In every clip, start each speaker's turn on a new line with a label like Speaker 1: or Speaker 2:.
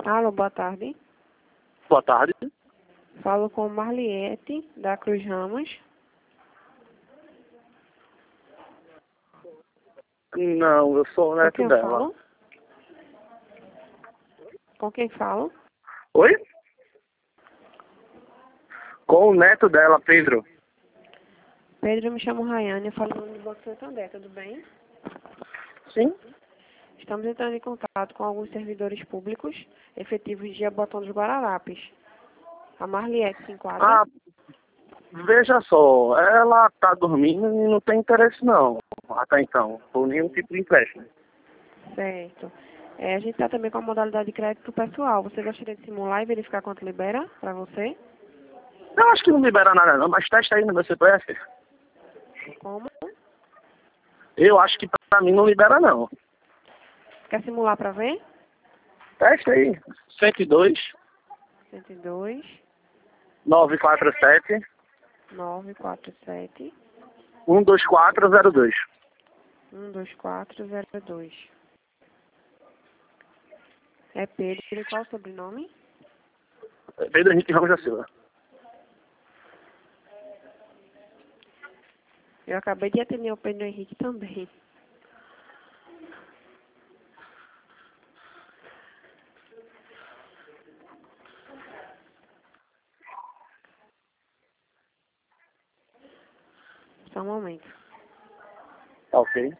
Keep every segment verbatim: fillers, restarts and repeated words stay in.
Speaker 1: Alô, boa tarde.
Speaker 2: Boa tarde.
Speaker 1: Falo com Marliette, da Cruz Ramos.
Speaker 2: Não, eu sou o
Speaker 1: Com
Speaker 2: neto
Speaker 1: quem eu
Speaker 2: dela.
Speaker 1: falo? Com quem falo?
Speaker 2: Oi? Com o neto dela, Pedro.
Speaker 1: Pedro, eu me chamo Rayane, eu falo no nome do Banco Santander, tudo bem?
Speaker 2: Sim?
Speaker 1: Estamos entrando em contato com alguns servidores públicos efetivos de Jabotão dos Guararapes. A Marliette se enquadra?
Speaker 2: Ah, veja só, ela tá dormindo e não tem interesse não, até então, por nenhum tipo de empréstimo.
Speaker 1: Certo. É, a gente está também com a modalidade de crédito pessoal. Você gostaria de simular e verificar quanto libera para você?
Speaker 2: Eu acho que não libera nada não, mas testa aí no meu C P F.
Speaker 1: Como?
Speaker 2: Eu acho que pra mim não libera não.
Speaker 1: Quer simular para ver?
Speaker 2: Testa aí. cento e dois,
Speaker 1: cento e dois,
Speaker 2: nove quatro sete,
Speaker 1: nove quatro sete,
Speaker 2: um dois quatro zero dois.
Speaker 1: um dois quatro zero dois. É Pedro. E qual o sobrenome?
Speaker 2: Pedro Henrique Ramos da Silva.
Speaker 1: Eu acabei de atender o Pedro Henrique também. Só um momento.
Speaker 2: Tá ok.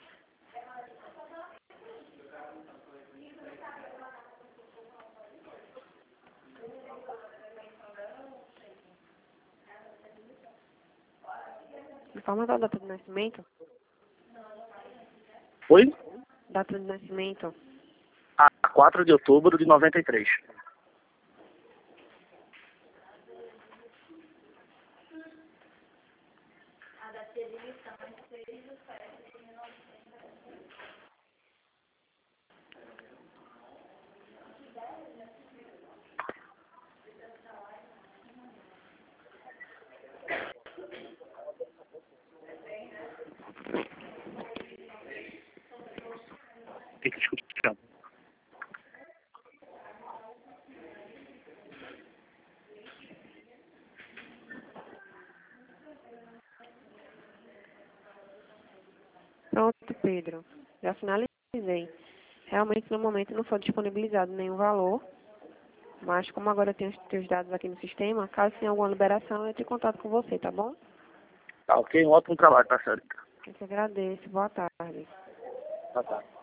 Speaker 1: Informa da data de nascimento?
Speaker 2: Oi?
Speaker 1: Data de nascimento?
Speaker 2: Ah, quatro de outubro de noventa e três. Fica escutando.
Speaker 1: Pronto, Pedro. Já finalizei. Realmente, no momento, não foi disponibilizado nenhum valor. Mas, como agora eu tenho os teus dados aqui no sistema, caso tenha alguma liberação, eu entre em contato com você, tá bom?
Speaker 2: Tá ok, um ótimo trabalho, tá certo.
Speaker 1: Eu te agradeço. Boa tarde.
Speaker 2: Tá, tá.